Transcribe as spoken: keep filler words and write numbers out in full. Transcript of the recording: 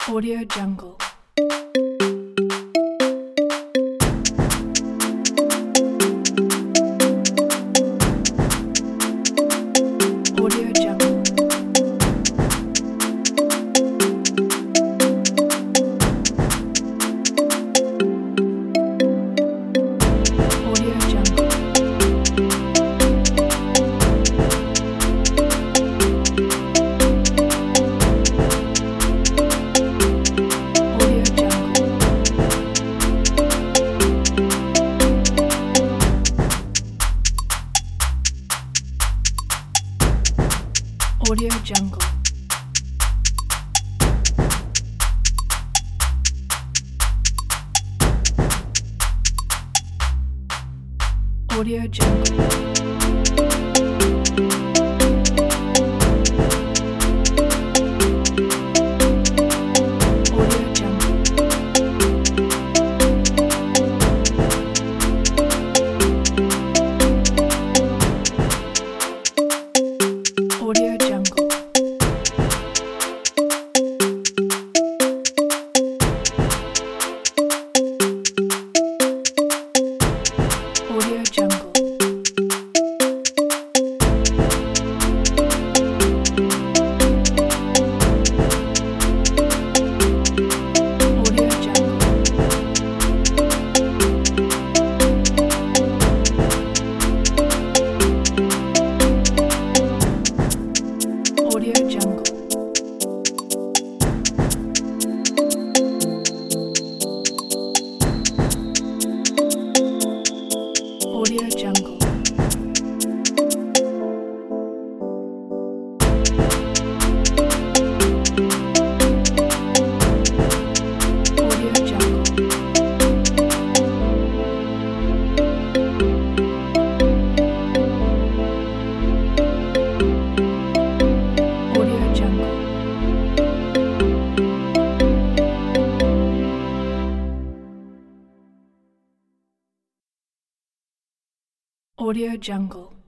Audio Jungle. Audio Jungle. Audio Jungle. Audio Jungle. Audio Jungle. Audio Jungle. Audio Jungle. Audio Jungle. Audio Jungle. Audio Jungle. Audio Jungle. Audio Jungle. Audio Jungle. Audio Jungle.